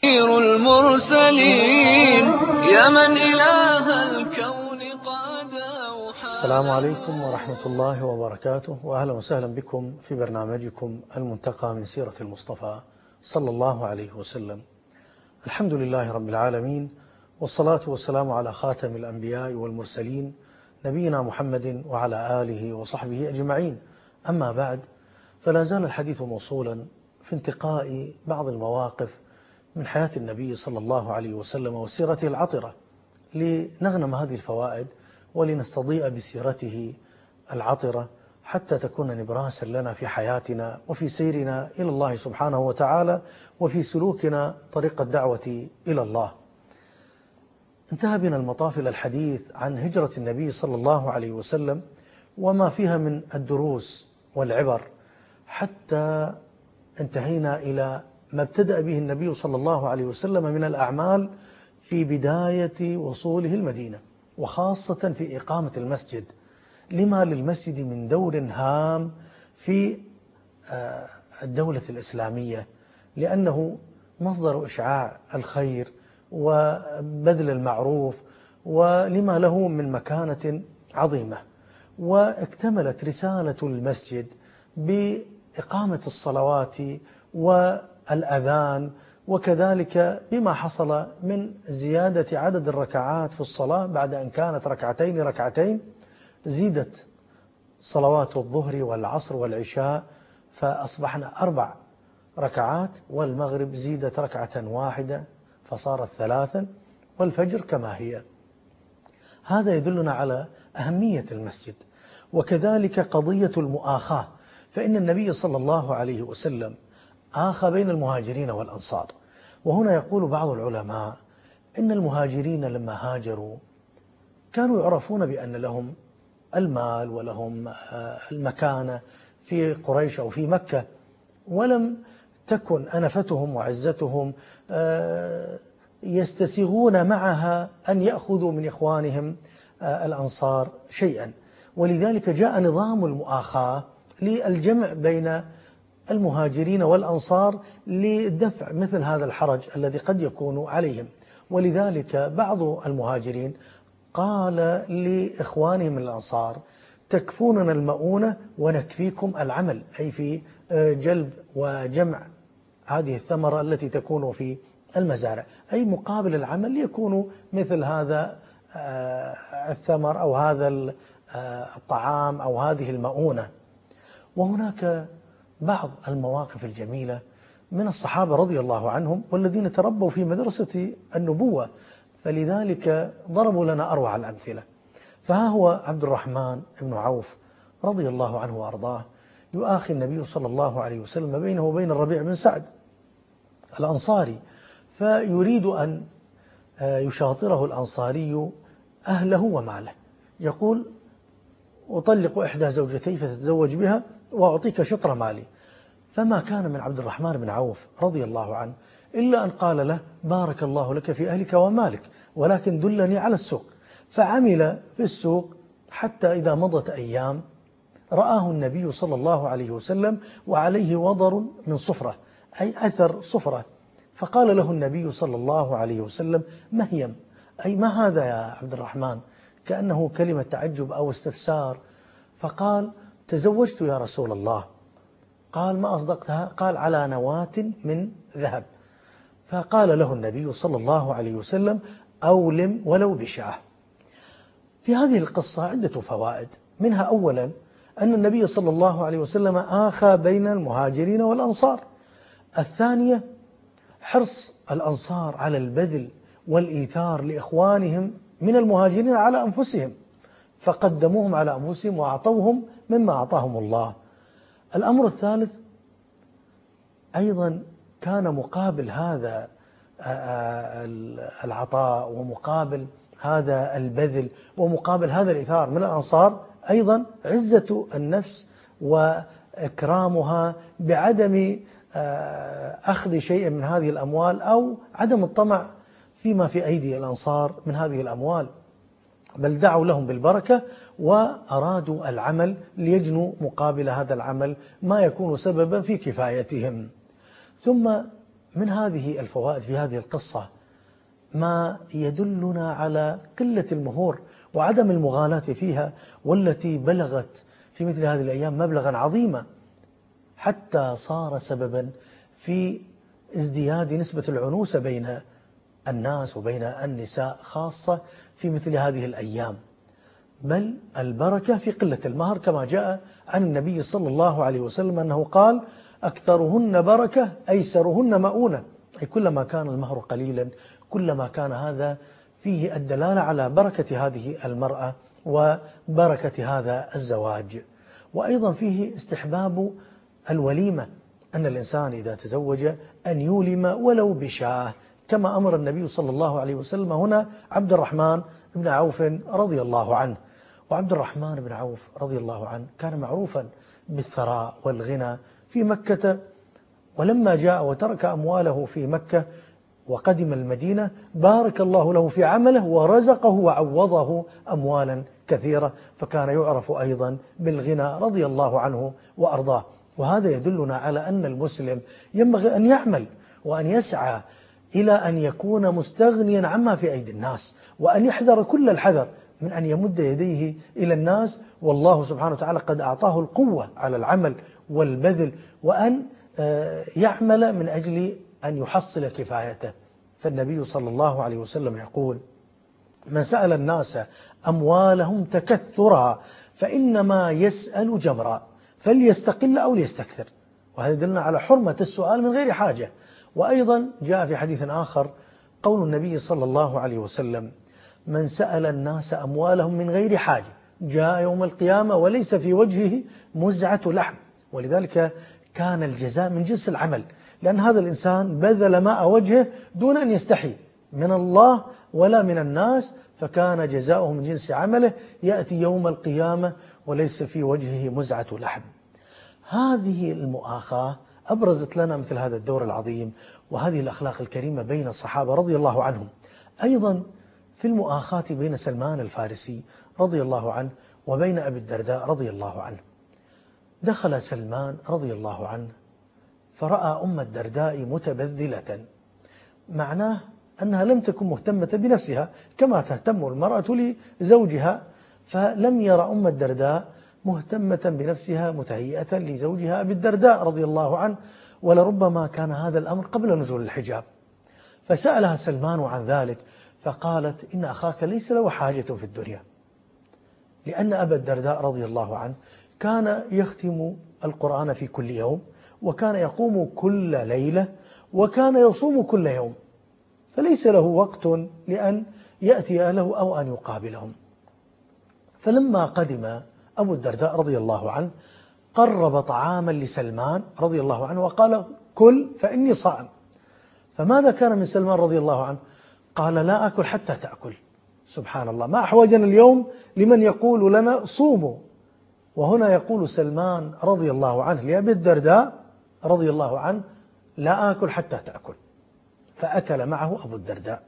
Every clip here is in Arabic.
المرسلين يا من إله الكون قد أوحى. السلام عليكم ورحمة الله وبركاته، وأهلا وسهلا بكم في برنامجكم المنتقى من سيرة المصطفى صلى الله عليه وسلم. الحمد لله رب العالمين، والصلاة والسلام على خاتم الأنبياء والمرسلين نبينا محمد وعلى آله وصحبه أجمعين. أما بعد، فلا زال الحديث موصولا في انتقاء بعض المواقف من حياة النبي صلى الله عليه وسلم وسيرته العطرة، لنغنم هذه الفوائد ولنستضيء بسيرته العطرة حتى تكون نبراسا لنا في حياتنا وفي سيرنا إلى الله سبحانه وتعالى وفي سلوكنا طريق الدعوة إلى الله. انتهى بنا المطاف إلى الحديث عن هجرة النبي صلى الله عليه وسلم وما فيها من الدروس والعبر، حتى انتهينا إلى ما ابتدأ به النبي صلى الله عليه وسلم من الأعمال في بداية وصوله المدينة، وخاصة في إقامة المسجد، لما للمسجد من دور هام في الدولة الإسلامية، لأنه مصدر إشعاع الخير وبذل المعروف، ولما له من مكانة عظيمة. واكتملت رسالة المسجد بإقامة الصلوات والأذان، وكذلك بما حصل من زيادة عدد الركعات في الصلاة بعد أن كانت ركعتين زيدت صلوات الظهر والعصر والعشاء فأصبحنا 4 ركعات، والمغرب زيدت ركعة واحدة فصارت 3، والفجر كما هي. هذا يدلنا على أهمية المسجد، وكذلك قضية المؤاخاة، فإن النبي صلى الله عليه وسلم آخى بين المهاجرين والأنصار. وهنا يقول بعض العلماء إن المهاجرين لما هاجروا كانوا يعرفون بأن لهم المال ولهم المكانة في قريش أو في مكة، ولم تكن أنفتهم وعزتهم يستسيغون معها أن يأخذوا من إخوانهم الأنصار شيئا، ولذلك جاء نظام المؤاخاة للجمع بين المهاجرين والأنصار لدفع مثل هذا الحرج الذي قد يكون عليهم. ولذلك بعض المهاجرين قال لإخوانهم الأنصار: تكفوننا المؤونة ونكفيكم العمل، أي في جلب وجمع هذه الثمرة التي تكون في المزارع، أي مقابل العمل يكون مثل هذا الثمر أو هذا الطعام أو هذه المؤونة. وهناك بعض المواقف الجميلة من الصحابة رضي الله عنهم والذين تربوا في مدرسة النبوة، فلذلك ضربوا لنا أروع الأمثلة. فها هو عبد الرحمن بن عوف رضي الله عنه وأرضاه يؤاخي النبي صلى الله عليه وسلم بينه وبين الربيع بن سعد الأنصاري، فيريد أن يشاطره الأنصاري أهله وماله، يقول: أطلق إحدى زوجتي فتتزوج بها وأعطيك شطر مالي. فما كان من عبد الرحمن بن عوف رضي الله عنه إلا أن قال له: بارك الله لك في أهلك ومالك، ولكن دلني على السوق. فعمل في السوق حتى إذا مضت أيام رآه النبي صلى الله عليه وسلم وعليه وضر من صفرة، أي أثر صفرة. فقال له النبي صلى الله عليه وسلم: مهيم، أي ما هذا يا عبد الرحمن؟ كأنه كلمة تعجب أو استفسار. فقال: تزوجت يا رسول الله. قال: ما أصدقتها؟ قال: على نواة من ذهب. فقال له النبي صلى الله عليه وسلم: أولم ولو بشاه. في هذه القصة عدة فوائد، منها أولا أن النبي صلى الله عليه وسلم آخى بين المهاجرين والأنصار. الثانية حرص الأنصار على البذل والإيثار لإخوانهم من المهاجرين على أنفسهم، فقدموهم على أنفسهم وأعطوهم مما أعطاهم الله. الأمر الثالث أيضا كان مقابل هذا العطاء ومقابل هذا البذل ومقابل هذا الإيثار من الأنصار أيضا عزة النفس وإكرامها بعدم أخذ شيء من هذه الأموال أو عدم الطمع فيما في أيدي الأنصار من هذه الأموال، بل دعوا لهم بالبركة وأرادوا العمل ليجنوا مقابل هذا العمل ما يكون سببا في كفايتهم. ثم من هذه الفوائد في هذه القصة ما يدلنا على قلة المهور وعدم المغالاة فيها، والتي بلغت في مثل هذه الأيام مبلغا عظيما، حتى صار سببا في ازدياد نسبة العنوسة بين الناس وبين النساء خاصة في مثل هذه الأيام. بل البركة في قلة المهر، كما جاء عن النبي صلى الله عليه وسلم أنه قال: أكثرهن بركة أيسرهن مؤونة. أي كلما كان المهر قليلا كلما كان هذا فيه الدلالة على بركة هذه المرأة وبركة هذا الزواج. وأيضا فيه استحباب الوليمة، أن الإنسان إذا تزوج أن يولم ولو بشاه، كما أمر النبي صلى الله عليه وسلم هنا عبد الرحمن بن عوف رضي الله عنه. وعبد الرحمن بن عوف رضي الله عنه كان معروفا بالثراء والغنى في مكة، ولما جاء وترك أمواله في مكة وقدم المدينة بارك الله له في عمله ورزقه وعوضه أموالا كثيرة، فكان يعرف أيضا بالغنى رضي الله عنه وأرضاه. وهذا يدلنا على أن المسلم ينبغي أن يعمل وأن يسعى إلى أن يكون مستغنيا عما في أيدي الناس، وأن يحذر كل الحذر من أن يمد يديه إلى الناس، والله سبحانه وتعالى قد أعطاه القوة على العمل والبذل، وأن يعمل من أجل أن يحصل كفايته. فالنبي صلى الله عليه وسلم يقول: من سأل الناس أموالهم تكثرا فإنما يسأل جمرا، فليستقل أو ليستكثر. وهذا يدلنا على حرمة السؤال من غير حاجة. وأيضا جاء في حديث آخر قول النبي صلى الله عليه وسلم: من سأل الناس أموالهم من غير حاجة جاء يوم القيامة وليس في وجهه مزعة لحم. ولذلك كان الجزاء من جنس العمل، لأن هذا الإنسان بذل ماء وجهه دون أن يستحي من الله ولا من الناس، فكان جزاؤه من جنس عمله، يأتي يوم القيامة وليس في وجهه مزعة لحم. هذه المؤاخاة أبرزت لنا مثل هذا الدور العظيم وهذه الأخلاق الكريمة بين الصحابة رضي الله عنهم. أيضا في المؤاخاة بين سلمان الفارسي رضي الله عنه وبين أبي الدرداء رضي الله عنه. دخل سلمان رضي الله عنه فرأى أم الدرداء متبذلة، معناه أنها لم تكن مهتمة بنفسها كما تهتم المرأة لزوجها، فلم يرى أم الدرداء مهتمة بنفسها متهيئة لزوجها أبي الدرداء رضي الله عنه، ولربما كان هذا الأمر قبل نزول الحجاب. فسألها سلمان عن ذلك فقالت: إن أخاك ليس له حاجة في الدنيا، لأن أبا الدرداء رضي الله عنه كان يختم القرآن في كل يوم، وكان يقوم كل ليلة، وكان يصوم كل يوم، فليس له وقت لأن يأتي أهله أو أن يقابلهم. فلما قدم أبو الدرداء رضي الله عنه قرب طعاما لسلمان رضي الله عنه وقال: كل فإني صائم. فماذا كان من سلمان رضي الله عنه؟ قال: لا أكل حتى تأكل. سبحان الله، ما أحوجنا اليوم لمن يقول لنا صوموا. وهنا يقول سلمان رضي الله عنه لأبي الدرداء رضي الله عنه: لا آكل حتى تأكل. فأكل معه أبو الدرداء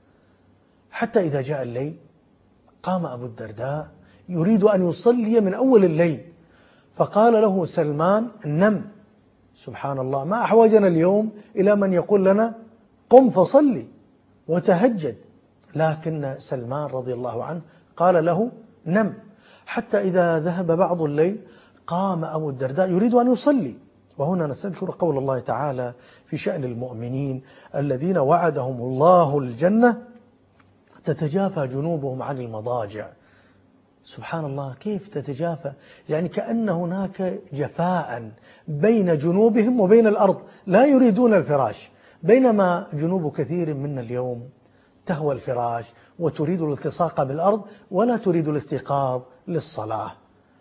حتى إذا جاء الليل قام أبو الدرداء يريد أن يصلي من أول الليل، فقال له سلمان: نم. سبحان الله، ما أحوجنا اليوم إلى من يقول لنا قم فصلي وتهجد، لكن سلمان رضي الله عنه قال له نم. حتى إذا ذهب بعض الليل قام أبو الدرداء يريد أن يصلي. وهنا نستذكر قول الله تعالى في شأن المؤمنين: الذين وعدهم الله الجنة تتجافى جنوبهم عن المضاجع. سبحان الله، كيف تتجافى؟ يعني كأن هناك جفاء بين جنوبهم وبين الأرض، لا يريدون الفراش، بينما جنوب كثير منا اليوم تهوى الفراش وتريد الالتصاق بالأرض ولا تريد الاستيقاظ للصلاة.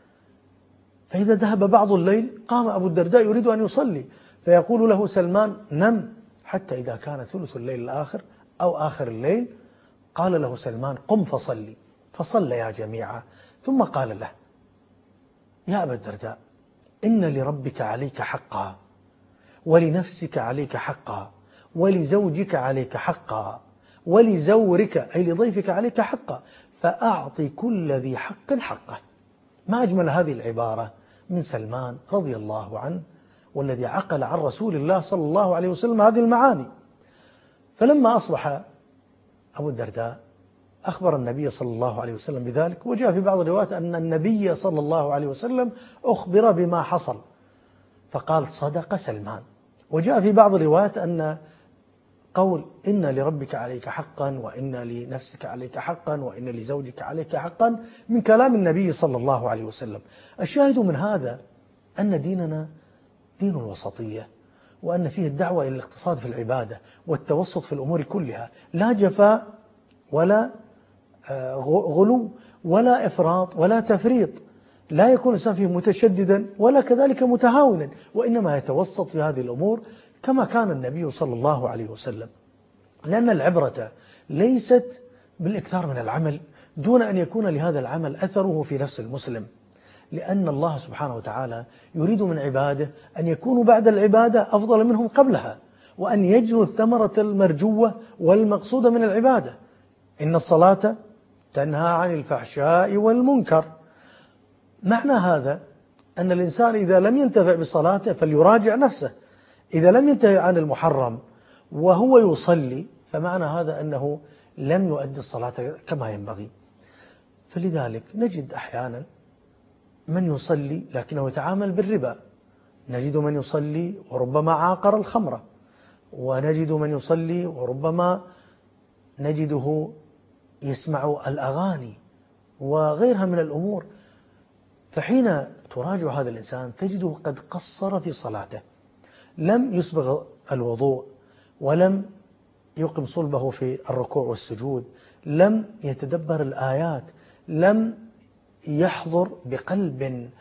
فإذا ذهب بعض الليل قام أبو الدرداء يريد أن يصلي، فيقول له سلمان: نم. حتى إذا كان ثلث الليل الآخر أو آخر الليل قال له سلمان: قم فصلي. فصليا جميعا، ثم قال له: يا أبا الدرداء، إن لربك عليك حقا، ولنفسك عليك حقا، ولزوجك عليك حقا، ولزورك أي لضيفك عليك حقا، فأعط كل ذي حق حقه. ما أجمل هذه العبارة من سلمان رضي الله عنه والذي عقل عن رسول الله صلى الله عليه وسلم هذه المعاني. فلما أصبح أبو الدرداء أخبر النبي صلى الله عليه وسلم بذلك، وجاء في بعض الروايات أن النبي صلى الله عليه وسلم أخبر بما حصل فقال صدق سلمان. وجاء في بعض الروايات أن قول إن لربك عليك حقا وإن لنفسك عليك حقا وإن لزوجك عليك حقا من كلام النبي صلى الله عليه وسلم. الشاهد من هذا أن ديننا دين الوسطية، وأن فيه الدعوة إلى الاقتصاد في العبادة والتوسط في الأمور كلها، لا جفاء ولا غلو ولا إفراط ولا تفريط، لا يكون الإنسان فيه متشددا ولا كذلك متهاونا، وإنما يتوسط في هذه الأمور كما كان النبي صلى الله عليه وسلم. لأن العبرة ليست بالإكثار من العمل دون أن يكون لهذا العمل أثره في نفس المسلم، لأن الله سبحانه وتعالى يريد من عباده أن يكونوا بعد العبادة أفضل منهم قبلها، وأن يجنوا الثمرة المرجوة والمقصودة من العبادة. إن الصلاة تنهى عن الفحشاء والمنكر. معنى هذا أن الإنسان إذا لم ينتفع بصلاته فليراجع نفسه، إذا لم ينتهي عن المحرم وهو يصلي فمعنى هذا أنه لم يؤدي الصلاة كما ينبغي. فلذلك نجد أحيانا من يصلي لكنه يتعامل بالربا، نجد من يصلي وربما عاقر الخمر، ونجد من يصلي وربما نجده يسمع الأغاني وغيرها من الأمور. فحين تراجع هذا الإنسان تجده قد قصر في صلاته، لم يسبغ الوضوء ولم يقم صلبه في الركوع والسجود، لم يتدبر الآيات، لم يحضر بقلب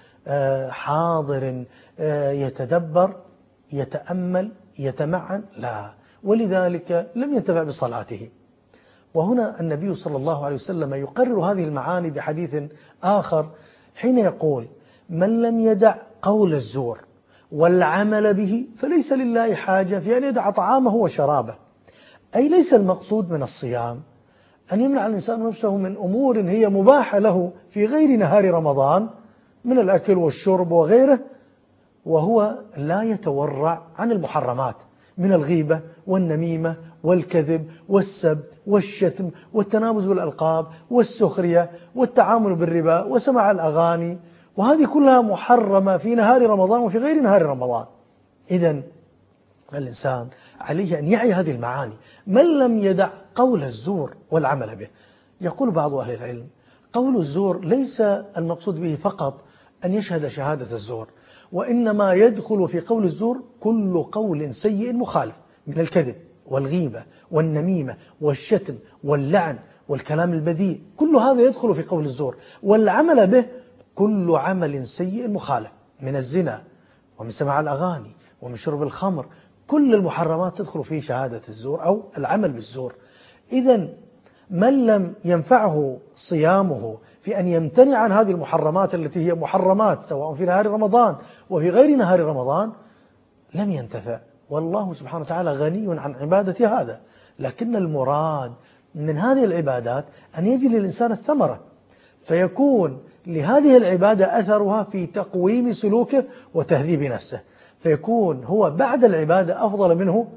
حاضر يتدبر يتأمل يتمعن، لا، ولذلك لم ينتفع بصلاته. وهنا النبي صلى الله عليه وسلم يقرر هذه المعاني بحديث آخر حين يقول من لم يدع قول الزور والعمل به فليس لله حاجة في أن يدع طعامه وشرابه. أي ليس المقصود من الصيام أن يمنع الإنسان نفسه من أمور هي مباحة له في غير نهار رمضان من الأكل والشرب وغيره، وهو لا يتورع عن المحرمات من الغيبة والنميمة والكذب والسب والشتم والتنابز بالألقاب والسخرية والتعامل بالربا وسماع الأغاني، وهذه كلها محرمة في نهار رمضان وفي غير نهار رمضان. إذن الإنسان عليه أن يعي هذه المعاني. من لم يدع قول الزور والعمل به، يقول بعض أهل العلم قول الزور ليس المقصود به فقط أن يشهد شهادة الزور، وإنما يدخل في قول الزور كل قول سيء مخالف من الكذب والغيبة والنميمة والشتم واللعن والكلام البذيء، كل هذا يدخل في قول الزور. والعمل به كل عمل سيء مخالف من الزنا ومن سماع الأغاني ومن شرب الخمر، كل المحرمات تدخل في شهادة الزور أو العمل بالزور. إذن من لم ينفعه صيامه في أن يمتنع عن هذه المحرمات التي هي محرمات سواء في نهار رمضان وفي غير نهار رمضان لم ينتفع، والله سبحانه وتعالى غني عن عبادة هذا. لكن المراد من هذه العبادات أن يجد للإنسان الثمرة، فيكون لهذه العبادة أثرها في تقويم سلوكه وتهذيب نفسه، فيكون هو بعد العبادة أفضل منه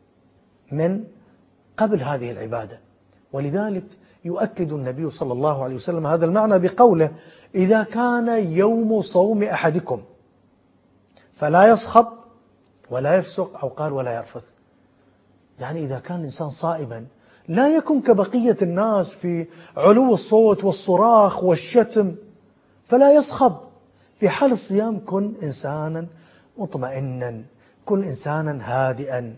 من قبل هذه العبادة. ولذلك يؤكد النبي صلى الله عليه وسلم هذا المعنى بقوله إذا كان يوم صوم أحدكم فلا يصخب ولا يفسق، أو قال ولا يرفث. يعني إذا كان الإنسان صائما لا يكن كبقية الناس في علو الصوت والصراخ والشتم، فلا يصخب. في حال الصيام كن إنسانا مطمئنا، كن إنسانا هادئا.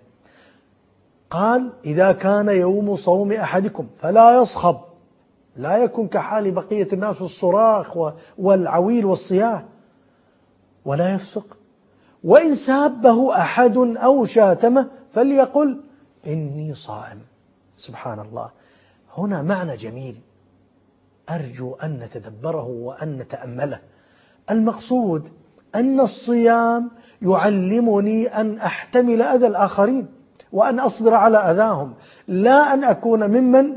قال إذا كان يوم صوم أحدكم فلا يصخب، لا يكن كحال بقية الناس الصراخ والعويل والصياح، ولا يفسق. وإن سابه أحد أو شاتمه فليقل إني صائم. سبحان الله، هنا معنى جميل أرجو أن نتدبره وأن نتأمله. المقصود أن الصيام يعلمني أن أحتمل أذى الآخرين وأن أصبر على أذاهم، لا أن أكون ممن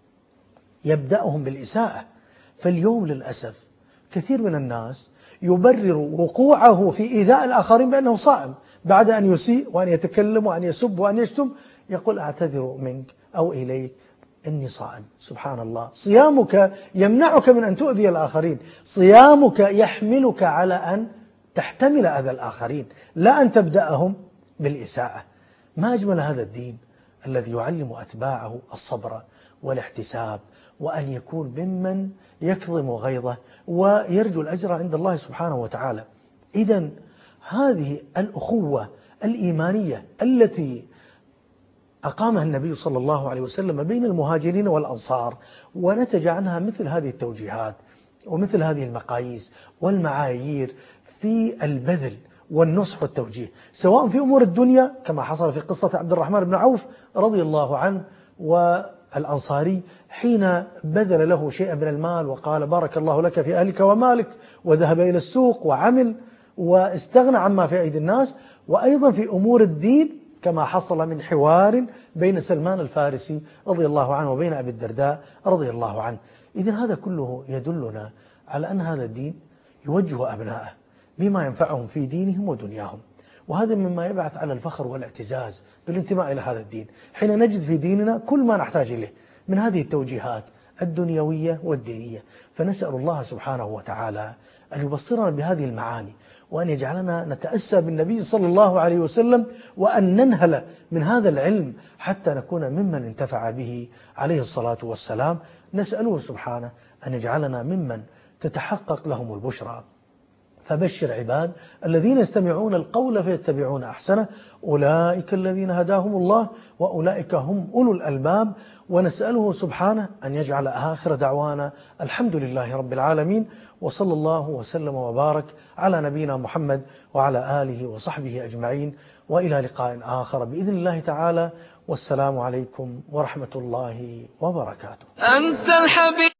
يبدأهم بالإساءة. فاليوم للأسف كثير من الناس يبرر وقوعه في إيذاء الآخرين بأنه صائم، بعد أن يسيء وأن يتكلم وأن يسب وأن يشتم يقول أعتذر منك أو إليك إني صائم. سبحان الله، صيامك يمنعك من أن تؤذي الآخرين، صيامك يحملك على أن تحتمل أذى الآخرين، لا أن تبدأهم بالإساءة. ما أجمل هذا الدين الذي يعلم أتباعه الصبر والاحتساب، وأن يكون ممن يكظم غيظه ويرجو الأجر عند الله سبحانه وتعالى. إذن هذه الأخوة الإيمانية التي أقامها النبي صلى الله عليه وسلم بين المهاجرين والأنصار، ونتج عنها مثل هذه التوجيهات ومثل هذه المقاييس والمعايير في البذل والنصح والتوجيه، سواء في أمور الدنيا كما حصل في قصة عبد الرحمن بن عوف رضي الله عنه والأنصاري حين بذل له شيئا من المال وقال بارك الله لك في أهلك ومالك، وذهب إلى السوق وعمل واستغنى عما في أيدي الناس، وأيضا في أمور الدين كما حصل من حوار بين سلمان الفارسي رضي الله عنه وبين أبي الدرداء رضي الله عنه. إذن هذا كله يدلنا على أن هذا الدين يوجه أبنائه بما ينفعهم في دينهم ودنياهم، وهذا مما يبعث على الفخر والاعتزاز بالانتماء إلى هذا الدين، حين نجد في ديننا كل ما نحتاج إليه من هذه التوجيهات الدنيوية والدينية. فنسأل الله سبحانه وتعالى أن يبصرنا بهذه المعاني، وأن يجعلنا نتأسى بالنبي صلى الله عليه وسلم، وأن ننهل من هذا العلم حتى نكون ممن انتفع به عليه الصلاة والسلام. نسأله سبحانه أن يجعلنا ممن تتحقق لهم البشرى. فبشر عباد الذين يستمعون القول فيتبعون أحسنه، أولئك الذين هداهم الله وأولئك هم أولو الألباب. ونسأله سبحانه أن يجعل آخر دعوانا الحمد لله رب العالمين، وصلى الله وسلم وبارك على نبينا محمد وعلى آله وصحبه أجمعين، وإلى لقاء آخر بإذن الله تعالى، والسلام عليكم ورحمة الله وبركاته. أنت الحبيب.